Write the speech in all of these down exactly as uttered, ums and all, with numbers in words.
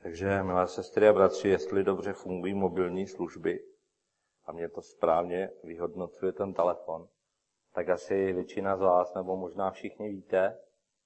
Takže, milé sestry a bratři, jestli dobře fungují mobilní služby a mě to správně vyhodnocuje ten telefon, tak asi většina z vás, nebo možná všichni víte,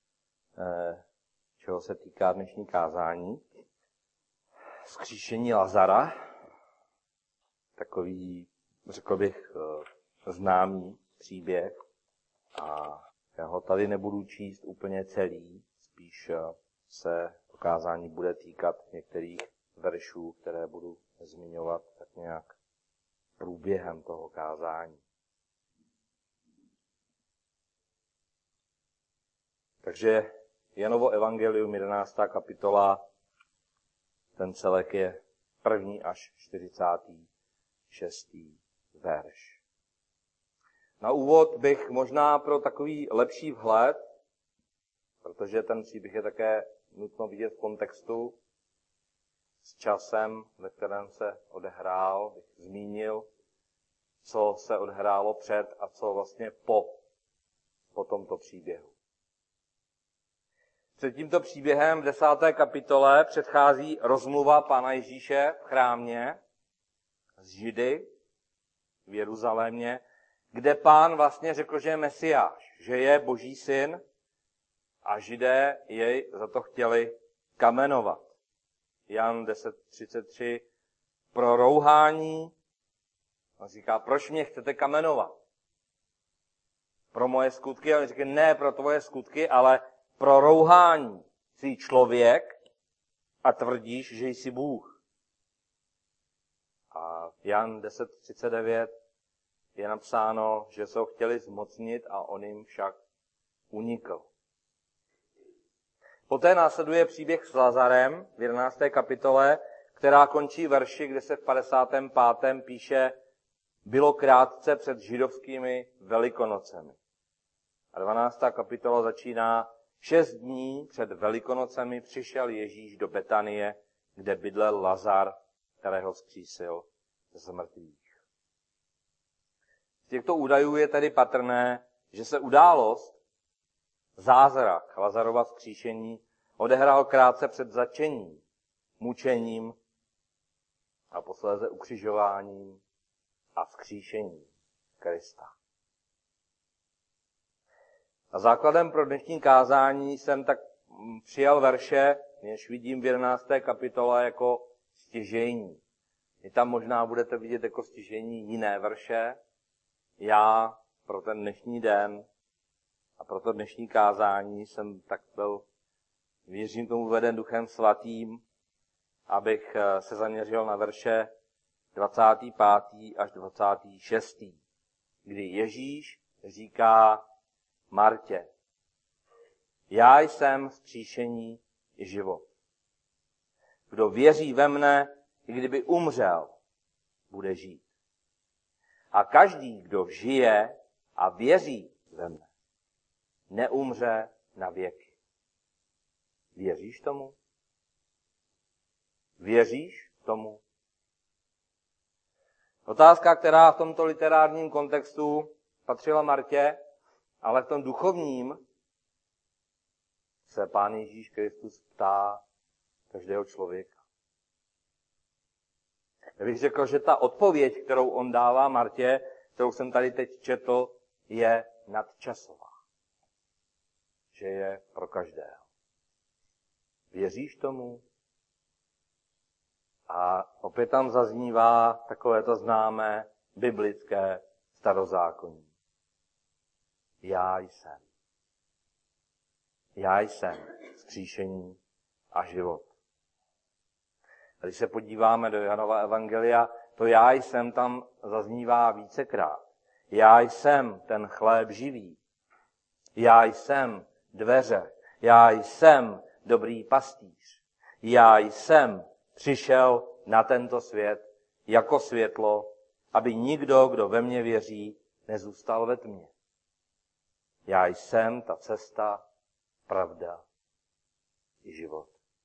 čeho se týká dnešní kázání. Vzkříšení Lazara, takový, řekl bych, známý příběh. A já ho tady nebudu číst úplně celý, spíš se to kázání bude týkat některých veršů, které budu zmiňovat tak nějak průběhem toho kázání. Takže Janovo evangelium, jedenáctá kapitola, ten celek je první až čtyřicátý šestý verš. Na úvod bych možná pro takový lepší vhled, protože ten příběh je také nutno vidět v kontextu s časem, ve kterém se odehrál, bych zmínil, co se odehrálo před a co vlastně po, po tomto příběhu. Před tímto příběhem v desáté kapitole předchází rozmluva Pána Ježíše v chrámě s Židy v Jeruzalémě, kde Pán vlastně řekl, že je Mesiáš, že je Boží syn a Židé jej za to chtěli kamenovat. Jan deset třicet tři pro rouhání, on říká, proč mě chcete kamenovat? Pro moje skutky? A on říká, ne pro tvoje skutky, ale pro rouhání. Jsi člověk a tvrdíš, že jsi Bůh. A Jan deset třicet devět je napsáno, že se ho chtěli zmocnit a on jim však unikl. Poté následuje příběh s Lazarem v jedenácté kapitole, která končí verši, kde se v padesátém pátém píše, bylo krátce před židovskými velikonocemi. A dvanáctá kapitola začíná, šest dní před velikonocemi přišel Ježíš do Betanie, kde bydlel Lazar, kterého vzkřísil z mrtvých. Z těchto údajů je tedy patrné, že se událost, zázrak Lazarova vzkříšení odehrál krátce před zatčením, mučením a posléze ukřižováním a vzkříšením Krista. A základem pro dnešní kázání jsem tak přijal verše, než vidím v jedenácté kapitole jako stěžejní. Vy tam možná budete vidět jako stěžejní jiné verše. Já pro ten dnešní den a pro to dnešní kázání jsem tak byl, věřím tomu, veden Duchem Svatým, abych se zaměřil na verše dvacátý pátý až dvacátý šestý, kdy Ježíš říká Martě, já jsem vzkříšení i život. Kdo věří ve mne, i kdyby umřel, bude žít. A každý, kdo žije a věří ve mne, neumře na věky. Věříš tomu? Věříš tomu? Otázka, která v tomto literárním kontextu patřila Martě, ale v tom duchovním se Pán Ježíš Kristus ptá každého člověka. Já bych řekl, že ta odpověď, kterou on dává Martě, kterou jsem tady teď četl, je nadčasová. Že je pro každého. Věříš tomu? A opět tam zaznívá takové to známé biblické starozákonní. Já jsem. Já jsem vzkříšení a život. A když se podíváme do Janova evangelia, to já jsem tam zaznívá vícekrát. Já jsem ten chléb živý. Já jsem dveře. Já jsem dobrý pastýř. Já jsem přišel na tento svět jako světlo, aby nikdo, kdo ve mně věří, nezůstal ve tmě. Já jsem ta cesta, pravda i život.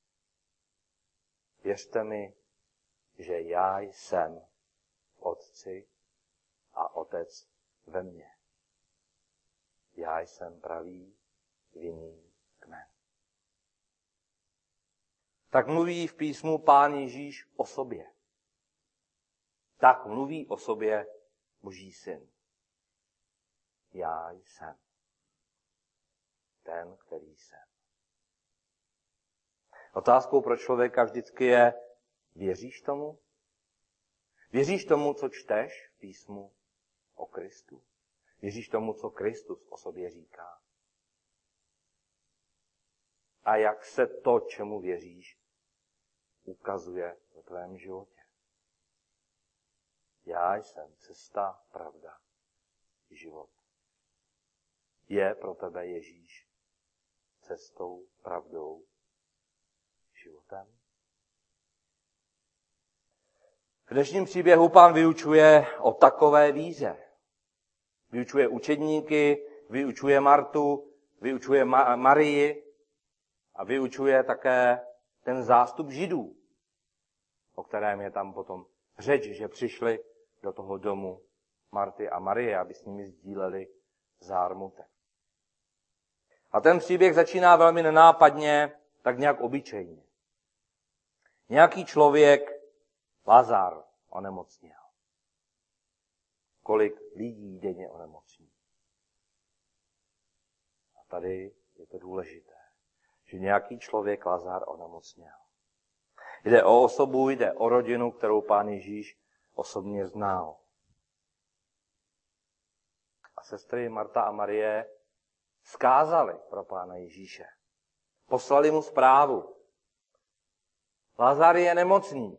Věřte mi, že já jsem v Otci a Otec ve mně. Já jsem pravý vinný kmen. tak mluví v písmu Pán Ježíš o sobě. Tak mluví o sobě Boží syn. Já jsem ten, který jsem. Otázkou pro člověka vždycky je, věříš tomu? Věříš tomu, co čteš v písmu o Kristu? Věříš tomu, co Kristus o sobě říká? A jak se to, čemu věříš, ukazuje v tvém životě? Já jsem cesta, pravda, život. Je pro tebe Ježíš cestou, pravdou, životem? V dnešním příběhu Pán vyučuje o takové víře. Vyučuje učedníky, vyučuje Martu, vyučuje Ma- Marii a vyučuje také ten zástup Židů, o kterém je tam potom řeč, že přišli do toho domu Marty a Marie, aby s nimi sdíleli zármutek. A ten příběh začíná velmi nenápadně, tak nějak obyčejně. Nějaký člověk, Lazar, onemocněl. Kolik lidí denně onemocní. A tady je to důležité, že nějaký člověk, Lazar, onemocněl. Jde o osobu, jde o rodinu, kterou Pán Ježíš osobně znal. A sestry Marta a Marie vzkázali pro Pána Ježíše. Poslali mu zprávu. Lazar je nemocný.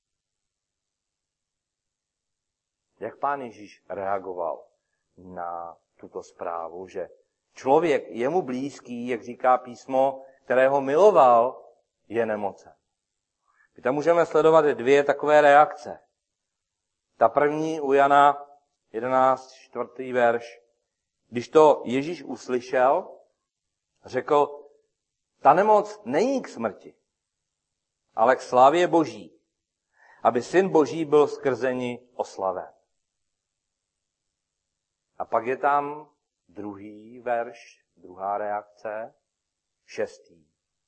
Jak Pán Ježíš reagoval na tuto zprávu, že člověk jemu blízký, jak říká písmo, kterého miloval, je nemocen? My tam můžeme sledovat dvě takové reakce. Ta první u Jana jedenáct, čtvrtý verš. Když to Ježíš uslyšel, řekl, ta nemoc není k smrti, ale k slávě Boží, aby syn Boží byl skrze ní oslaven. A pak je tam druhý verš, druhá reakce, šestý,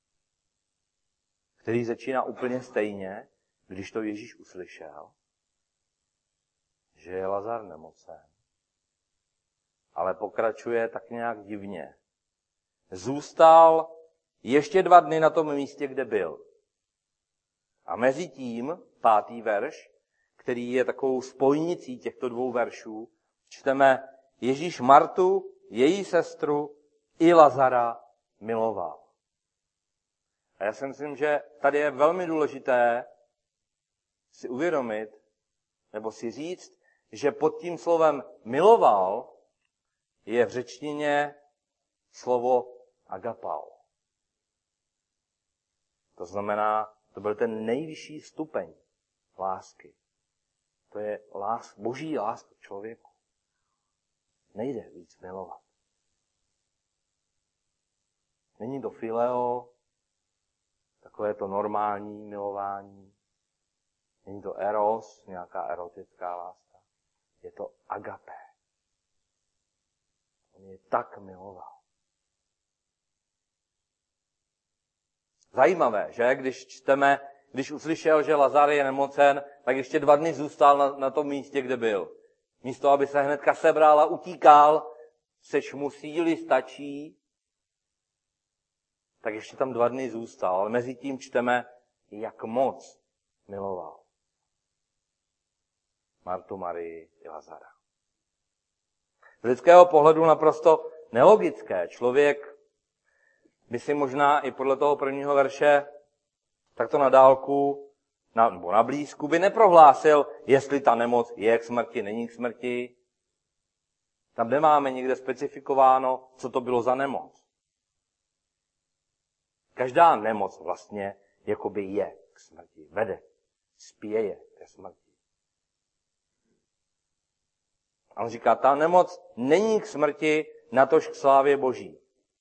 který začíná úplně stejně, když to Ježíš uslyšel, že je Lazar nemocen. Ale pokračuje tak nějak divně. Zůstal ještě dva dny na tom místě, kde byl. A mezi tím, pátý verš, který je takovou spojnicí těchto dvou veršů, čteme, Ježíš Martu, její sestru i Lazara miloval. A já si myslím, že tady je velmi důležité si uvědomit, nebo si říct, že pod tím slovem miloval je v řečtině slovo agapao. To znamená, to byl ten nejvyšší stupeň lásky. To je lás, boží láska k člověku. Nejde víc milovat. Není to fileo, takové to normální milování. Není to eros, nějaká erotická láska. Je to agape. On je tak miloval. Zajímavé, že? Když čteme, když uslyšel, že Lazar je nemocen, tak ještě dva dny zůstal na, na tom místě, kde byl. Místo, aby se hnedka sebral a utíkal, seč mu síly stačí, tak ještě tam dva dny zůstal. Ale mezi tím čteme, jak moc miloval Martu, Marii i Lazara. Z lidského pohledu naprosto nelogické. Člověk by si možná i podle toho prvního verše takto na dálku na, nebo na blízku by neprohlásil, jestli ta nemoc je k smrti, není k smrti. Tam nemáme nikde specifikováno, co to bylo za nemoc. Každá nemoc vlastně jakoby je k smrti, vede, spěje ke smrti. A on říká, ta nemoc není k smrti, natož k slávě Boží.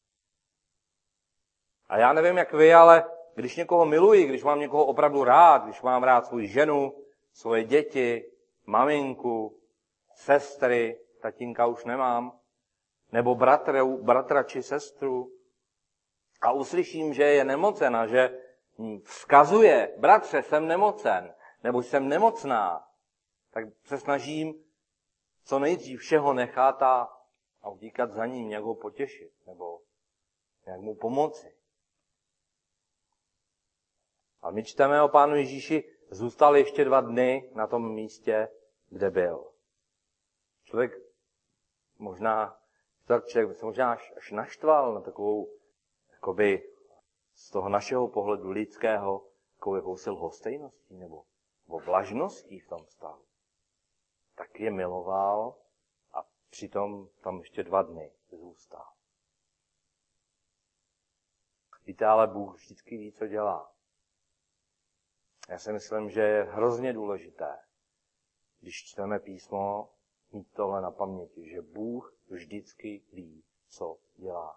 A já nevím, jak vy, ale když někoho miluji, když mám někoho opravdu rád, když mám rád svou ženu, svoje děti, maminku, sestry, tatínka už nemám, nebo bratra, bratra či sestru, a uslyším, že je nemocena, že vzkazuje, bratře, jsem nemocen, nebo jsem nemocná, tak se snažím co nejdřív všeho nechat a, a utíkat za ním, nějak ho potěšit, nebo nějak mu pomoci. A my čteme o Pánu Ježíši, zůstal ještě dva dny na tom místě, kde byl. Člověk možná, člověk by se možná až, až naštval na takovou, jakoby z toho našeho pohledu lidského, takovou jakousi lhostejností nebo, nebo vlažností v tom stavu. Tak je miloval a přitom tam ještě dva dny zůstal. Víte, ale Bůh vždycky ví, co dělá. Já si myslím, že je hrozně důležité, když čteme písmo, mít tohle na paměti, že Bůh vždycky ví, co dělá.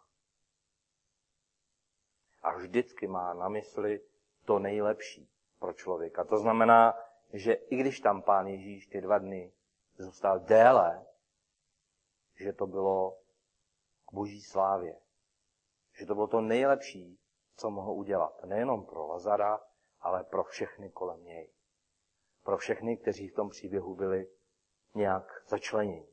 A vždycky má na mysli to nejlepší pro člověka. To znamená, že i když tam Pán Ježíš ty dva dny zůstal déle, že to bylo k Boží slávě. Že to bylo to nejlepší, co mohl udělat. Nejenom pro Lazara, ale pro všechny kolem něj. Pro všechny, kteří v tom příběhu byli nějak začleněni.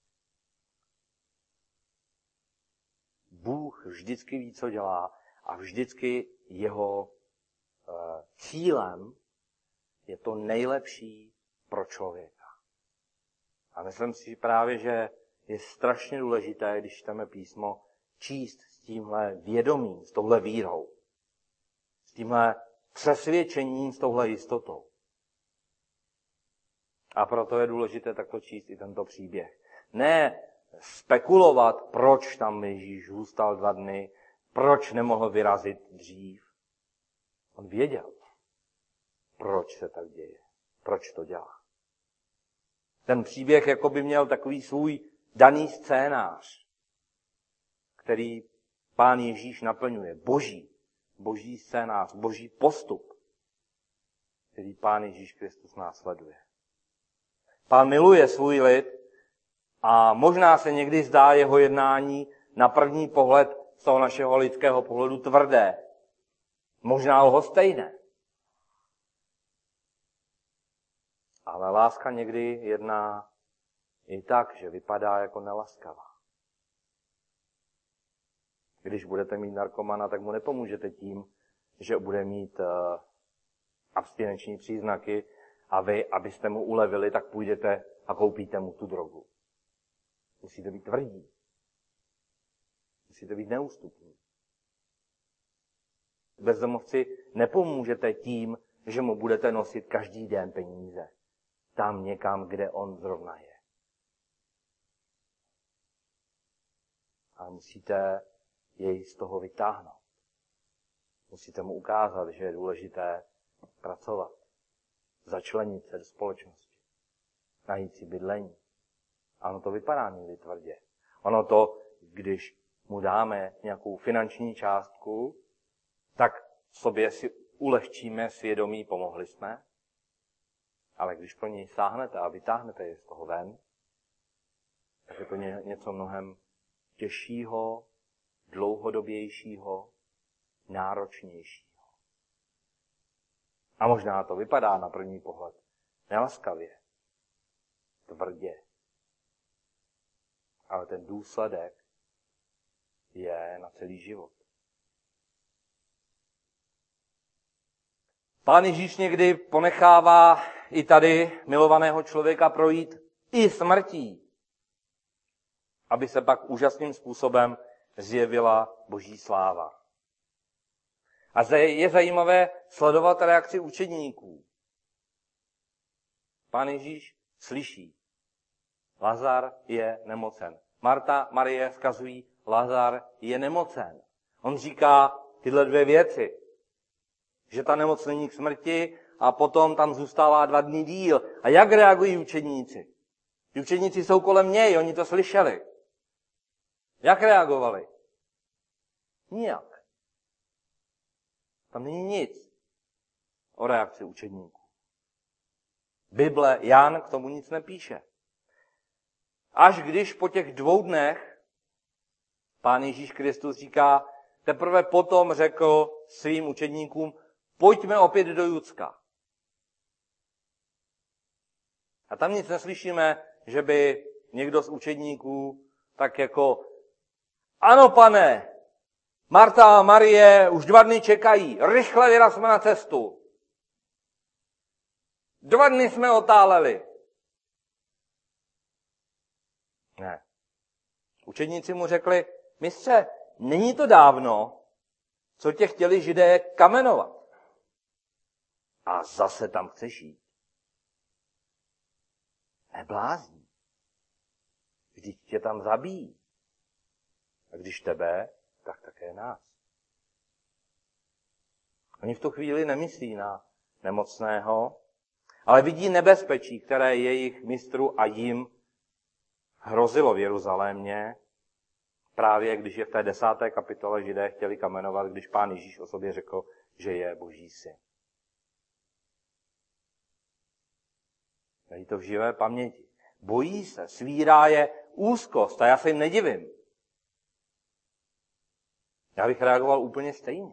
Bůh vždycky ví, co dělá a vždycky jeho e, cílem je to nejlepší pro člověka. A myslím si právě, že je strašně důležité, když čteme písmo, číst s tímhle vědomím, s touhle vírou, s tímhle přesvědčením, s touhle jistotou. A proto je důležité takto číst i tento příběh. Ne spekulovat, proč tam Ježíš zůstal dva dny, proč nemohl vyrazit dřív. On věděl, proč se tak děje, proč to dělá. Ten příběh jako by měl takový svůj daný scénář, který Pán Ježíš naplňuje. Boží, boží scénář, boží postup, který Pán Ježíš Kristus následuje. Pán miluje svůj lid a možná se někdy zdá jeho jednání na první pohled z toho našeho lidského pohledu tvrdé. Možná lhostejné. Ale láska někdy jedná i tak, že vypadá jako nelaskavá. Když budete mít narkomana, tak mu nepomůžete tím, že bude mít uh, abstinenční příznaky a vy, abyste mu ulevili, tak půjdete a koupíte mu tu drogu. Musíte být tvrdí. Musíte být neústupní. Bezdomovci nepomůžete tím, že mu budete nosit každý den peníze. Tam někam, kde on zrovna je. Ale musíte jej z toho vytáhnout. Musíte mu ukázat, že je důležité pracovat, začlenit se do společnosti, najít si bydlení. A ono to vypadá někdy tvrdě. Ono to, když mu dáme nějakou finanční částku, tak sobě si ulehčíme svědomí, pomohli jsme. Ale když pro něj sáhnete a vytáhnete je z toho ven, tak je to něco mnohem těžšího, dlouhodobějšího, náročnějšího. A možná to vypadá na první pohled nelaskavě, tvrdě. Ale ten důsledek je na celý život. Pán Ježíš někdy ponechává i tady milovaného člověka projít i smrtí, aby se pak úžasným způsobem zjevila Boží sláva. A je zajímavé sledovat reakci učedníků. Pán Ježíš slyší. Lazar je nemocen. Marta, Marie vzkazují, Lazar je nemocen. On říká tyhle dvě věci. Že ta nemoc není k smrti a potom tam zůstává dva dny díl. A jak reagují učedníci? Ti učedníci jsou kolem něj, oni to slyšeli. Jak reagovali? Nijak. Tam není nic o reakci učedníků. Bible, Jan k tomu nic nepíše. Až když po těch dvou dnech Pán Ježíš Kristus říká, teprve potom řekl svým učedníkům, pojďme opět do Judska. A tam nic neslyšíme, že by někdo z učedníků tak jako, ano pane, Marta a Marie už dva dny čekají, rychle vyrazme na cestu. Dva dny jsme otáleli. Ne. Učedníci mu řekli, mistře, není to dávno, co tě chtěli Židé kamenovat. A zase tam chceš jít. Neblázní. Vždyť tě tam zabijí. A když tebe, tak také nás. Oni v tu chvíli nemyslí na nemocného, ale vidí nebezpečí, které jejich mistru a jim hrozilo v Jeruzalémě, právě když je v té desáté kapitole Židé chtěli kamenovat, když Pán Ježíš o sobě řekl, že je Boží syn. Mají to v živé paměti. Bojí se, svírá je úzkost a já se jim nedivím. Já bych reagoval úplně stejně.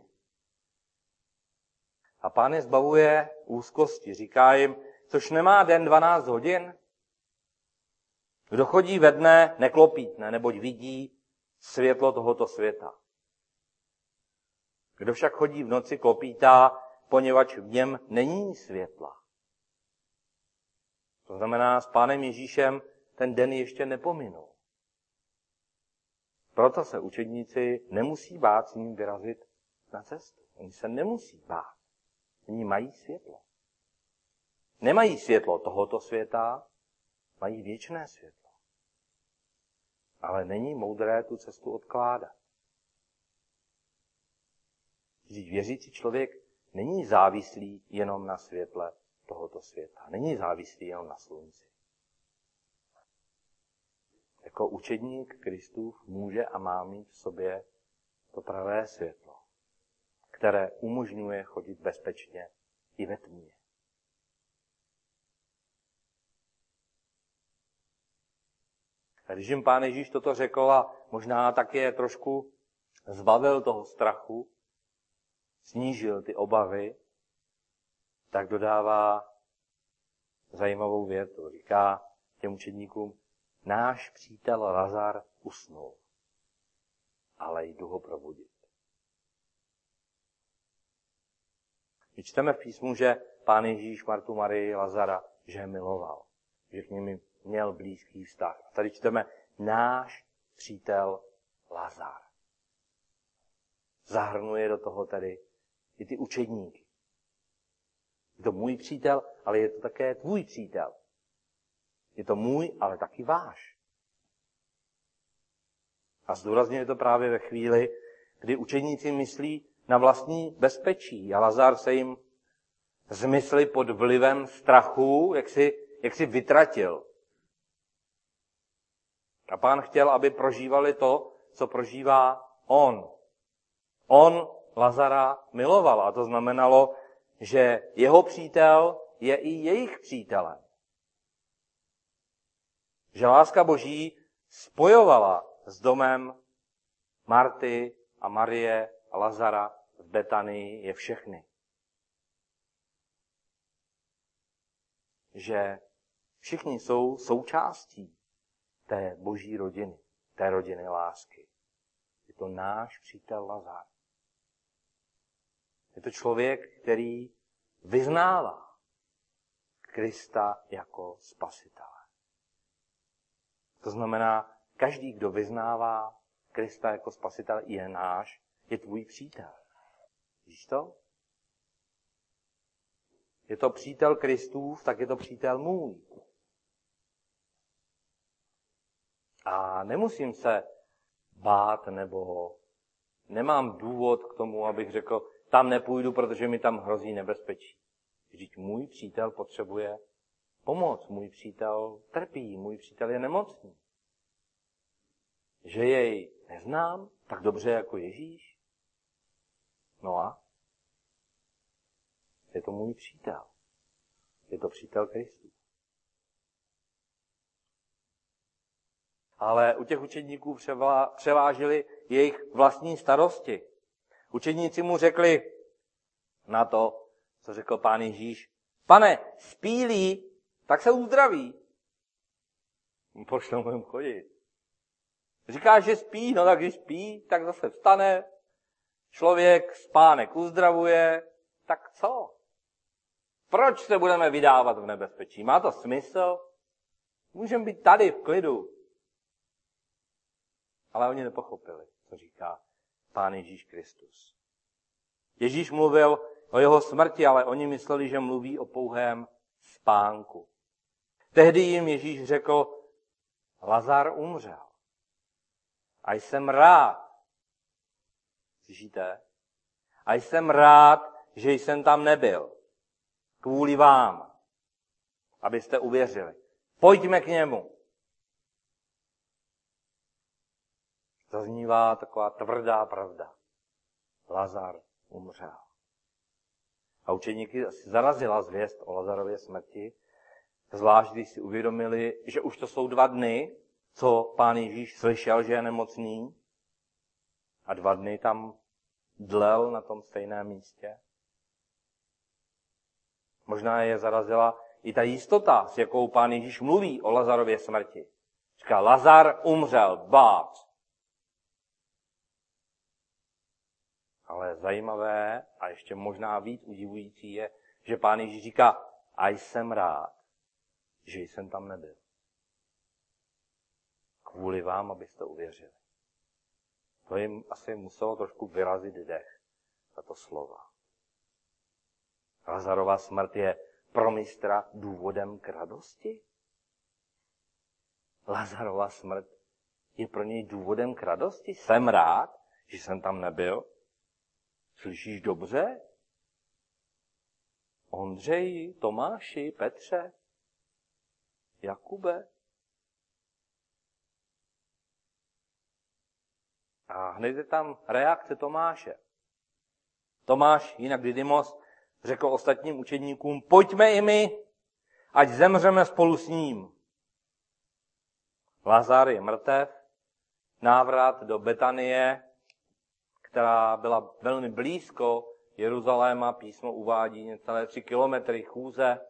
A Pán je zbavuje úzkosti. Říká jim, což nemá den dvanáct hodin. Kdo chodí ve dne, neklopítne, neboť vidí světlo tohoto světa. Kdo však chodí v noci, klopítá, poněvadž v něm není světla. To znamená, s Pánem Ježíšem ten den ještě nepominul. Proto se učedníci nemusí bát s ním vyrazit na cestu. Oni se nemusí bát. Oni mají světlo. Nemají světlo tohoto světa, mají věčné světlo. Ale není moudré tu cestu odkládat. Vždyť věřící člověk není závislý jenom na světle tohoto světa. Není závislý jenom na slunci. Jako učedník Kristův může a má mít v sobě to pravé světlo, které umožňuje chodit bezpečně i ve tmě. A když jim Pán Ježíš toto řekl a možná také trošku zbavil toho strachu, snížil ty obavy, tak dodává zajímavou větu. Říká těm učedníkům, náš přítel Lazar usnul, ale jdu ho probudit. My čteme v písmu, že Pán Ježíš Martu, Marii, Lazara, že je miloval, že k nimi měl blízký vztah. A tady čteme náš přítel Lazar. Zahrnuje do toho tedy i ty učedníky. Je to můj přítel, ale je to také tvůj přítel. Je to můj, ale taky váš. A zdůrazňuje to právě ve chvíli, kdy učedníci myslí na vlastní bezpečí. A Lazar se jim z mysli pod vlivem strachu, jak si, jak si vytratil. A Pán chtěl, aby prožívali to, co prožívá on. On Lazara miloval a to znamenalo, že jeho přítel je i jejich přítelem. Že láska Boží spojovala s domem Marty a Marie a Lazara v Betanii je všechny. Že všichni jsou součástí té Boží rodiny, té rodiny lásky. Je to náš přítel Lazar. Je to člověk, který vyznává Krista jako spasitele. To znamená, každý, kdo vyznává Krista jako spasitele, je náš, je tvůj přítel. Víš to? Je to přítel Kristův, tak je to přítel můj. A nemusím se bát, nebo nemám důvod k tomu, abych řekl, tam nepůjdu, protože mi tam hrozí nebezpečí. Vždyť můj přítel potřebuje pomoc, můj přítel trpí, můj přítel je nemocný. Že jej neznám tak dobře jako Ježíš? No a? Je to můj přítel. Je to přítel Kristův. Ale u těch učedníků převážily jejich vlastní starosti. Učedníci mu řekli, na to, co řekl Pán Ježíš. Pane, spí-li, tak se uzdraví. Pošlou jim chodit. Říká, že spí, no tak když spí, tak zase vstane. Člověk spánek uzdravuje, tak co? Proč se budeme vydávat v nebezpečí? Má to smysl? Můžeme být tady v klidu. Ale oni nepochopili, co říká Pán Ježíš Kristus. Ježíš mluvil o jeho smrti, ale oni mysleli, že mluví o pouhém spánku. Tehdy jim Ježíš řekl, Lazar umřel. A jsem rád, slyšíte? A jsem rád, že jsem tam nebyl. Kvůli vám, abyste uvěřili. Pojďme k němu. Zaznívá taková tvrdá pravda. Lazar umřel. A učeníky asi zarazila zvěst o Lazarově smrti, zvlášť když si uvědomili, že už to jsou dva dny, co Pán Ježíš slyšel, že je nemocný, a dva dny tam dlel na tom stejném místě. Možná je zarazila i ta jistota, s jakou Pán Ježíš mluví o Lazarově smrti. Říká, Lazar umřel, bác. Ale zajímavé a ještě možná víc udivující je, že Pán Ježíš říká, a jsem rád, že jsem tam nebyl. Kvůli vám, abyste uvěřili. To jim asi muselo trošku vyrazit dech, tato slova. Lazarova smrt je pro mistra důvodem k radosti? Lazarova smrt je pro něj důvodem k radosti? Jsem rád, že jsem tam nebyl. Slyšíš dobře? Ondřeji, Tomáši, Petře, Jakube. A hned je tam reakce Tomáše. Tomáš, jinak Didymos, řekl ostatním učedníkům, pojďme i my, ať zemřeme spolu s ním. Lazar je mrtev, návrat do Betanie, která byla velmi blízko Jeruzaléma, písmo uvádí necelé tři kilometry chůze.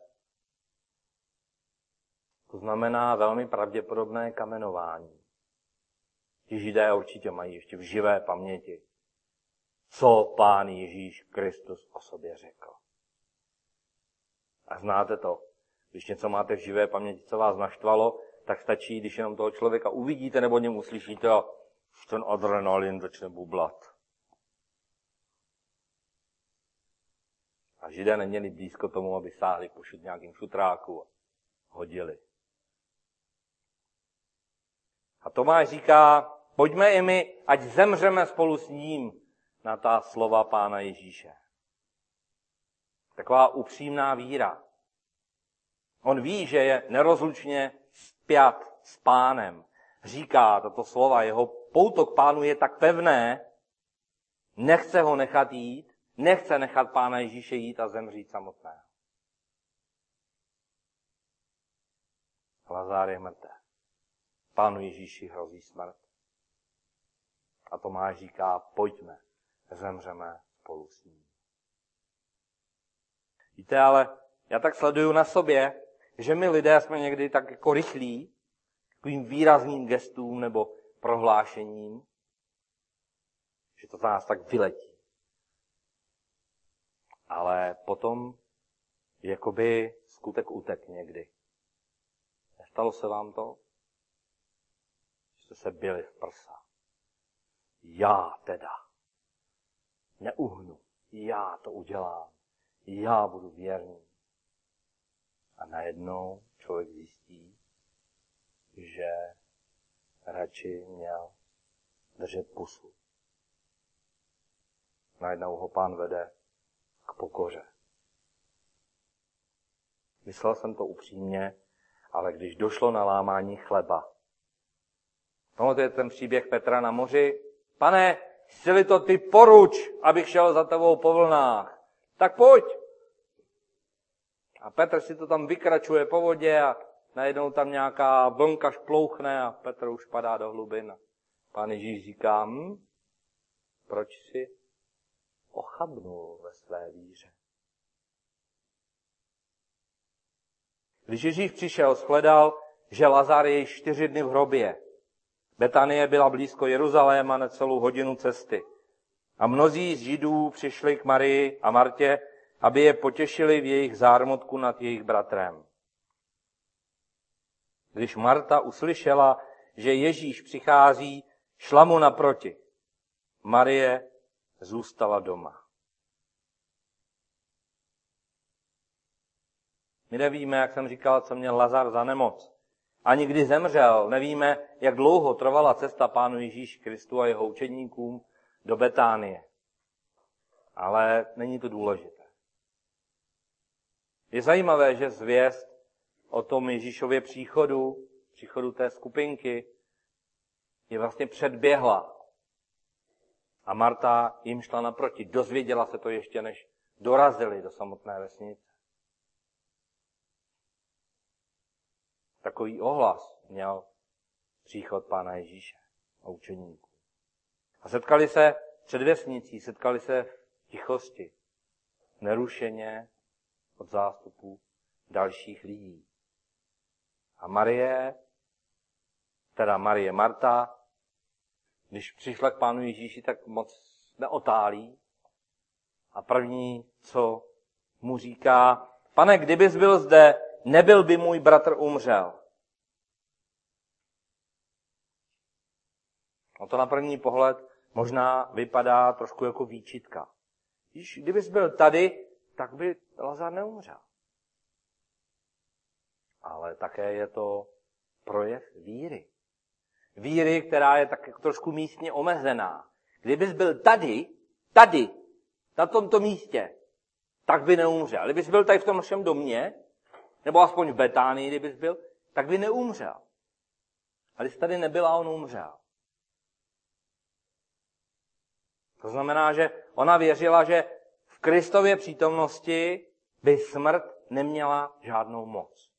To znamená velmi pravděpodobné kamenování. Ti Židé určitě mají ještě v živé paměti, co Pán Ježíš Kristus o sobě řekl. A znáte to, když něco máte v živé paměti, co vás naštvalo, tak stačí, když jenom toho člověka uvidíte nebo němu uslyšíte a ten adrenalin začne bublat. A Židé neměli blízko tomu, aby sáhli po nějakým šutráku a hodili. A Tomáš říká, pojďme i my, ať zemřeme spolu s ním na ta slova Pána Ježíše. Taková upřímná víra. On ví, že je nerozlučně spjat s Pánem. Říká tato slova, jeho pouto k Pánu je tak pevné, nechce ho nechat jít, nechce nechat Pána Ježíše jít a zemřít samotného. Lazár je mrtev. Pánu Ježíši hrozí smrt. A Tomáš říká, pojďme, zemřeme spolu s ním. Víte, ale já tak sleduju na sobě, že my lidé jsme někdy tak jako rychlí, takovým výrazným gestům nebo prohlášením, že to za nás tak vyletí. Ale potom jakoby skutek utek někdy. Nestalo se vám to? Že jste se bili v prsa. Já teda neuhnu. Já to udělám. Já budu věrný. A najednou člověk zjistí, že radši měl držet pusu. Najednou ho Pán vede k pokoře. Myslel jsem to upřímně, ale když došlo na lámání chleba. Tohle je ten příběh Petra na moři. Pane, chci-li to ty poruč, abych šel za tebou po vlnách, tak pojď. A Petr si to tam vykračuje po vodě a najednou tam nějaká vlnka šplouchne a Petr už padá do hlubin. Pán Ježíš říká, hm, proč jsi ochabnul ve své víře. Když Ježíš přišel, shledal, že Lazar je již čtyři dny v hrobě. Betanie byla blízko Jeruzaléma na celou hodinu cesty. A mnozí z Židů přišli k Marii a Martě, aby je potěšili v jejich zármutku nad jejich bratrem. Když Marta uslyšela, že Ježíš přichází, šla mu naproti. Marie zůstala doma. My nevíme, jak jsem říkal, co měl Lazar za nemoc. Ani kdy zemřel, nevíme, jak dlouho trvala cesta Pánu Ježíši Kristu a jeho učedníkům do Betánie. Ale není to důležité. Je zajímavé, že zvěst o tom Ježíšově příchodu, příchodu té skupinky, je vlastně předběhla. A Marta jim šla naproti. Dozvěděla se to ještě, než dorazili do samotné vesnice. Takový ohlas měl příchod Pána Ježíše a učeníků. A setkali se před vesnicí, setkali se v tichosti, nerušeně od zástupů dalších lidí. A Marie, teda Marie Marta, když přišla k Pánu Ježíši, tak moc neotálí. A první, co mu říká, Pane, kdybys byl zde, nebyl by můj bratr umřel. A to na první pohled možná vypadá trošku jako výčitka. Když kdybys byl tady, tak by Lazar neumřel. Ale také je to projev víry. Víry, která je tak trošku místně omezená. Kdybys byl tady, tady, na tomto místě, tak by neumřel. Kdybys byl tady v tom našem domě, nebo aspoň v Betánii, kdybys byl, tak by neumřel. A když tady nebyla, on umřel. To znamená, že ona věřila, že v Kristově přítomnosti by smrt neměla žádnou moc.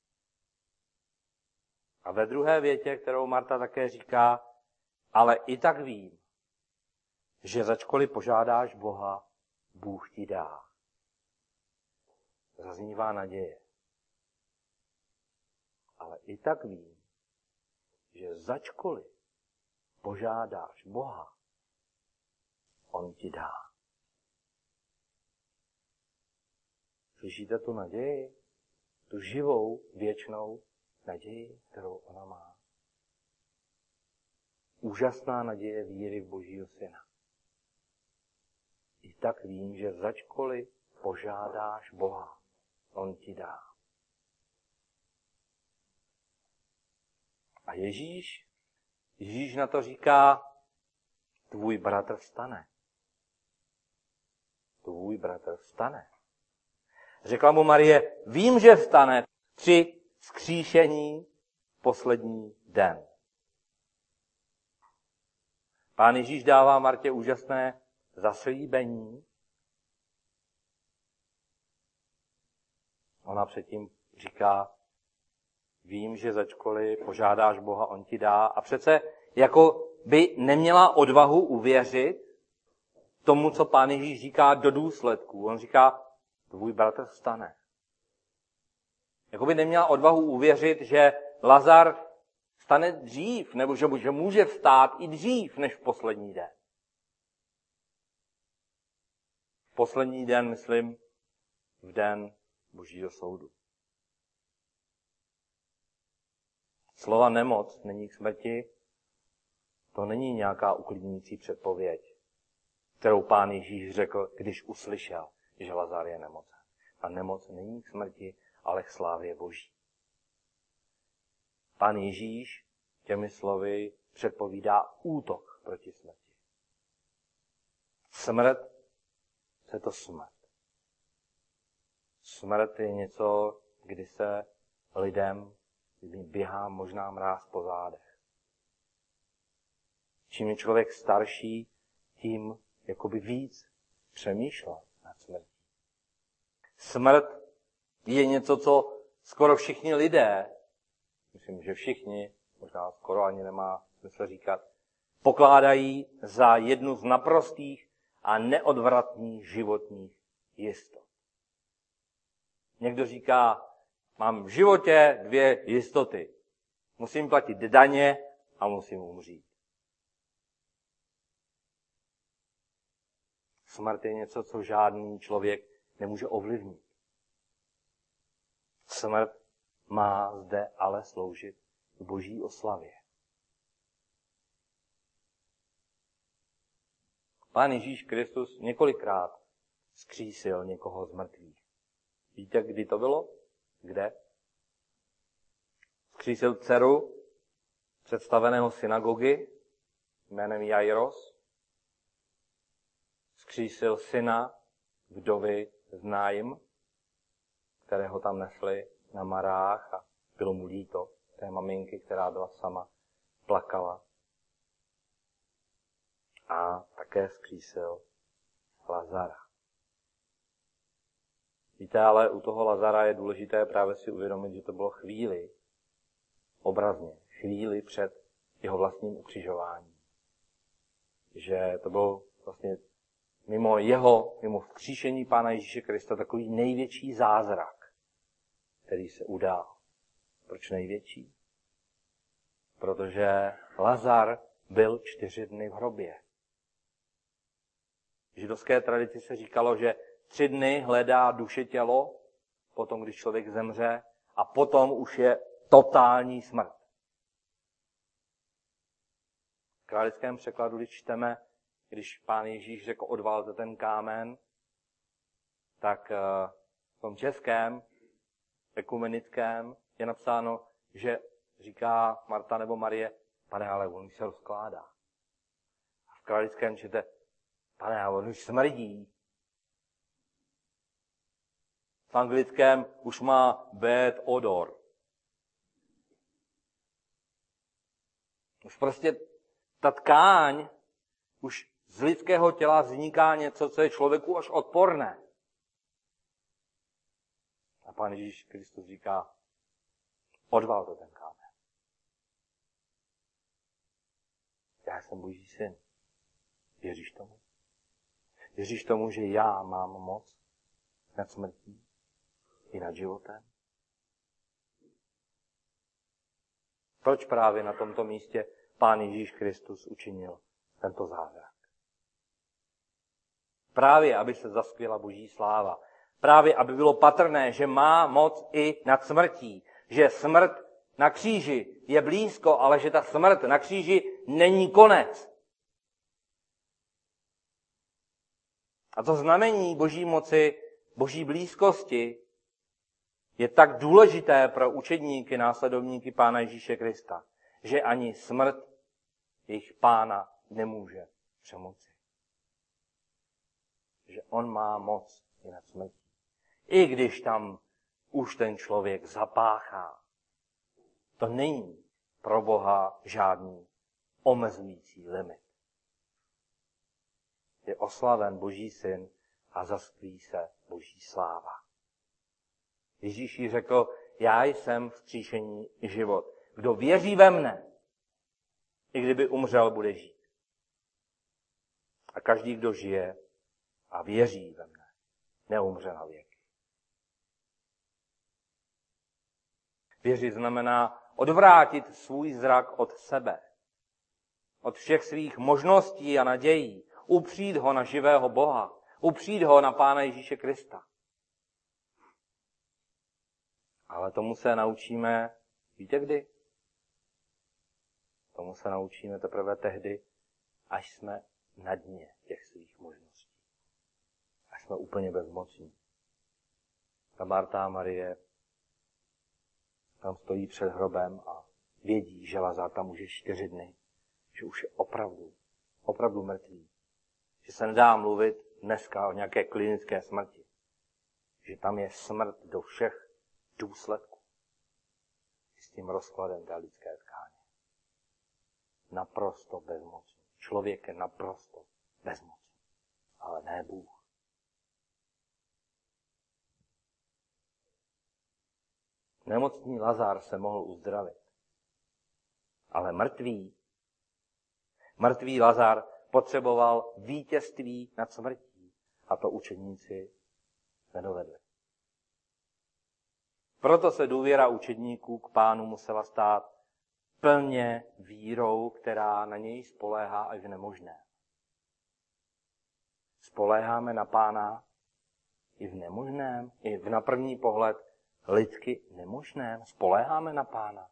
A ve druhé větě, kterou Marta také říká, ale i tak vím, že začkoliv požádáš Boha, Bůh ti dá. Zaznívá naděje. Ale i tak vím, že začkoliv požádáš Boha, on ti dá. Slyšíte tu naději? Tu živou, věčnou naději, kterou ona má. Úžasná naděje víry v Božího Syna. I tak vím, že začkoliv požádáš Boha, on ti dá. A Ježíš, Ježíš na to říká, tvůj bratr vstane. Tvůj bratr vstane. Řekla mu Marie, vím, že vstane při vzkříšení poslední den. Pán Ježíš dává Martě úžasné zaslíbení. Ona předtím říká, vím, že začkoliv požádáš Boha, on ti dá. A přece jako by neměla odvahu uvěřit tomu, co Pán Ježíš říká do důsledků. On říká, tvůj bratr vstane. Jako by neměla odvahu uvěřit, že Lazar vstane dřív, nebo že může vstát i dřív, než v poslední den. V poslední den, myslím, v den Božího soudu. Slova nemoc není k smrti, to není nějaká uklidňující předpověď, kterou Pán Ježíš řekl, když uslyšel, že Lazar je nemocen. Ta nemoc není k smrti, ale k slávě Boží. Pán Ježíš těmi slovy předpovídá útok proti smrti. Smrt, co je to smrt? Smrt je něco, kdy se lidem běhá možná mráz po zádech. Čím je člověk starší, tím jakoby víc přemýšlel nad smrtí. Smrt je něco, co skoro všichni lidé, myslím, že všichni, možná skoro ani nemá smysl říkat, pokládají za jednu z naprostých a neodvratných životních jistot. Někdo říká, mám v životě dvě jistoty. Musím platit daně a musím umřít. Smrt je něco, co žádný člověk nemůže ovlivnit. Smrt má zde ale sloužit k boží oslavě. Pán Ježíš Kristus několikrát vzkřísil někoho z mrtvých. Víte, kdy to bylo? Kde? Vzkřísil dceru představeného synagogy jménem Jairos. Vzkřísil syna vdovy z Nájim, kterého tam nesli na marách a bylo mu líto té maminky, která byla sama, plakala. A také vzkřísil Lazara. Víte, ale u toho Lazara je důležité právě si uvědomit, že to bylo chvíli, obrazně, chvíli před jeho vlastním ukřižováním. Že to byl vlastně mimo jeho, mimo vzkříšení Pána Ježíše Krista takový největší zázrak, který se udál. Proč největší? Protože Lazar byl čtyři dny v hrobě. V židovské tradici se říkalo, že tři dny hledá duše tělo, potom, když člověk zemře, a potom už je totální smrt. V králickém překladu, když čteme, když Pán Ježíš řekl, odvalte ten kámen, tak v tom českém, ekumenickém je napsáno, že říká Marta nebo Marie, pane, ale on už se rozkládá. A v králickém čtete, pane, ale on už smrdí. V anglickém už má bad odor. Už prostě ta tkáň, už z lidského těla vzniká něco, co je člověku až odporné. A Pán Ježíš Kristus říká, odval to ten kámen. Já jsem Boží syn. Věříš tomu? Věříš tomu, že já mám moc nad smrtí i nad životem? Proč právě na tomto místě Pán Ježíš Kristus učinil tento zázrak? Právě, aby se zaskvěla Boží sláva. Právě, aby bylo patrné, že má moc i nad smrtí. Že smrt na kříži je blízko, ale že ta smrt na kříži není konec. A to znamení Boží moci, Boží blízkosti je tak důležité pro učedníky, následovníky Pána Ježíše Krista, že ani smrt jejich Pána nemůže přemoci. Že on má moc i nad smrtí. I když tam už ten člověk zapáchá. To není pro Boha žádný omezující limit. Je oslaven Boží syn a zaskví se Boží sláva. Ježíš jí řekl, já jsem vzkříšení i život. Kdo věří ve mne, i kdyby umřel, bude žít. A každý, kdo žije a věří ve mne, neumře na věky. Věřit znamená odvrátit svůj zrak od sebe, od všech svých možností a nadějí, upřít ho na živého Boha, upřít ho na Pána Ježíše Krista. Ale tomu se naučíme, víte kdy? Tomu se naučíme teprve tehdy, až jsme na dně těch svých možností. Až jsme úplně bezmocní. Ta Marta a Marie tam stojí před hrobem a vědí, že Lazar tam už je čtyři dny, že už je opravdu, opravdu mrtvý. Že se nedá mluvit dneska o nějaké klinické smrti. Že tam je smrt do všech důsledků. S tím rozkladem té lidské tkáně. Naprosto bezmocný. Člověk je naprosto bezmocný. Ale ne Bůh. Nemocný Lazar se mohl uzdravit. Ale mrtvý, mrtvý Lazar potřeboval vítězství nad smrtí. A to učedníci nedovedli. Proto se důvěra učedníků k Pánu musela stát plně vírou, která na něj spoléhá až v nemožné. Spoléháme na Pána i v nemožném, i v na první pohled lidsky nemožném. Spoléháme na Pána.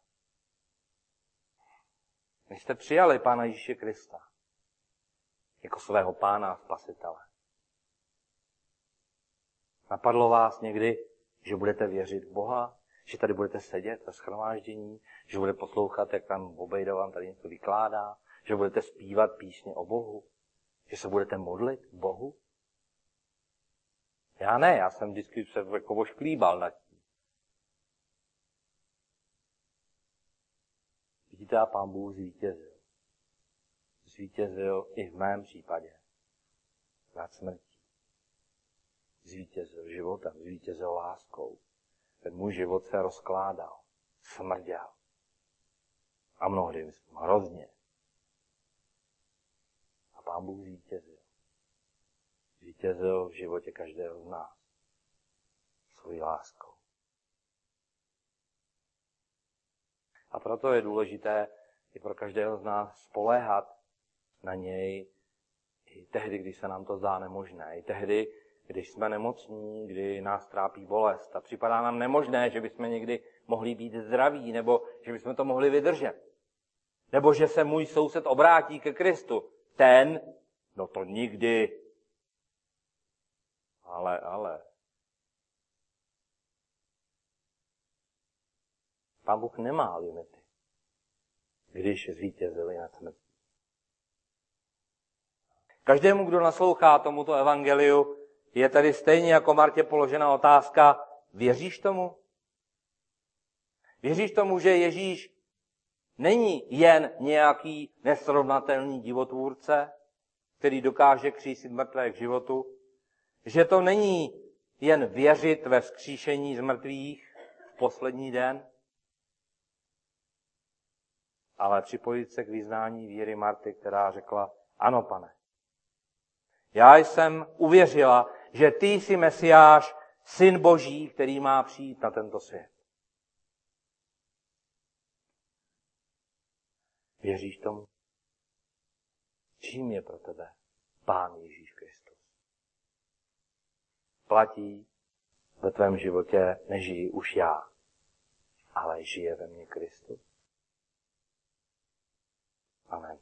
Vy jste přijali Pána Ježíše Krista jako svého Pána a Spasitele. Napadlo vás někdy, že budete věřit v Boha, že tady budete sedět ve shromáždění, že budete poslouchat, jak tam Obejda vám tady něco vykládá, že budete zpívat písně o Bohu, že se budete modlit k Bohu? Já ne, já jsem vždycky se jako ošklíbal nad tím. Vidíte, a Pán Bůh zvítězil. Zvítězil i v mém případě nad smrtí. Zvítězil životem, zvítězil láskou. Ten můj život se rozkládal, smrděl. A mnohdy hrozně. A Pán Bůh zvítězil. Zvítězil v životě každého z nás. Svojí láskou. A proto je důležité i pro každého z nás spoléhat na něj i tehdy, když se nám to zdá nemožné. I tehdy, když jsme nemocní, kdy nás trápí bolest. A připadá nám nemožné, že bychom někdy mohli být zdraví, nebo že bychom to mohli vydržet. Nebo že se můj soused obrátí ke Kristu. Ten, no to nikdy. Ale, ale. Pán Bůh nemá limity, když zvítězili nad smrtí. Každému, kdo naslouchá tomuto evangeliu, je tady stejně jako Martě položena otázka, věříš tomu? Věříš tomu, že Ježíš není jen nějaký nesrovnatelný divotvůrce, který dokáže křísit mrtvé k životu? Že to není jen věřit ve vzkříšení z mrtvých v poslední den, ale připojit se k vyznání víry Marty, která řekla, ano, Pane, já jsem uvěřila, že ty jsi Mesiáš, Syn Boží, který má přijít na tento svět. Věříš tomu? Čím je pro tebe Pán Ježíš Kristus? Platí ve tvém životě, nežijí už já, ale žije ve mně Kristus. Amen.